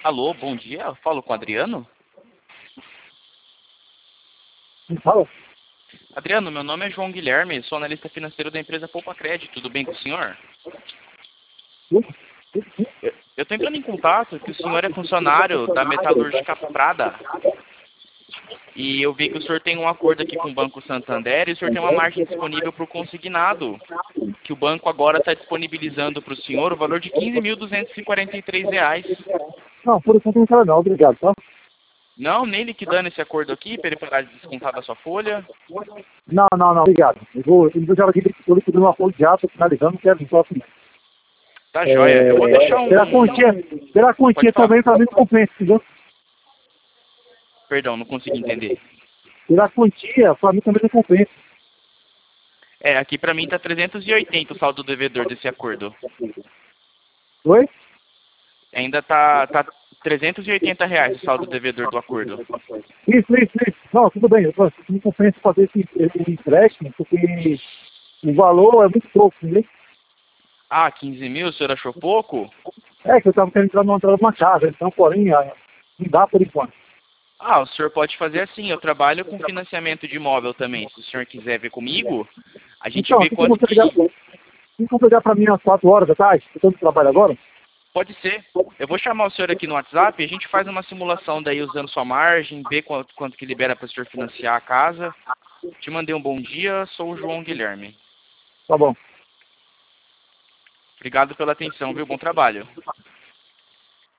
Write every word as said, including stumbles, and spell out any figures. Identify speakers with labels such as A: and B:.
A: Alô, bom dia. Eu falo com o Adriano?
B: Me fala.
A: Adriano, meu nome é João Guilherme, sou analista financeiro da empresa Poupa Crédito. Tudo bem com o senhor?
B: Sim, sim, sim.
A: Eu estou entrando em contato que o senhor é funcionário da Metalúrgica Prada. E eu vi que o senhor tem um acordo aqui com o Banco Santander e o senhor tem uma margem disponível para o consignado, que o banco agora está disponibilizando para o senhor o valor de quinze mil duzentos e quarenta e três reais.
B: Não, por enquanto não quero não, obrigado, tá?
A: Não, nem liquidando esse acordo aqui para ele parar de descontar da sua folha.
B: Não, não, não, obrigado. Eu vou, eu já aqui, eu liquidando uma folha de ato, finalizando, não quero não posso não.
A: Tá joia. Eu vou deixar
B: É,
A: um...
B: pela quantia, pela
A: Pode
B: quantia
A: falar.
B: também para mim não compensa, entendeu?
A: Perdão, não consegui entender.
B: Pela quantia, para mim também não compensa.
A: É, aqui pra mim tá trezentos e oitenta o saldo devedor desse acordo.
B: Oi?
A: Ainda tá, tá trezentos e oitenta reais o saldo devedor do acordo.
B: Isso, isso, isso. Não, tudo bem, eu falo, não compensa fazer esse, esse empréstimo, porque o valor é muito pouco, entendeu?
A: Ah, quinze mil, o senhor achou pouco?
B: É que eu estava querendo entrar numa, numa casa, então, porém, ah, não dá por enquanto.
A: Ah, o senhor pode fazer assim, eu trabalho com financiamento de imóvel também. Se o senhor quiser ver comigo, a gente
B: Então,
A: vê
B: tem como
A: quanto
B: você ligar,
A: que...
B: tem como ligar para mim às quatro horas da tarde? Eu estou no trabalho agora?
A: Pode ser. Eu vou chamar o senhor aqui no WhatsApp e a gente faz uma simulação daí usando sua margem, ver quanto, quanto que libera para o senhor financiar a casa. Te mandei um bom dia, sou o João Guilherme.
B: Tá bom.
A: Obrigado pela atenção, viu? Bom trabalho.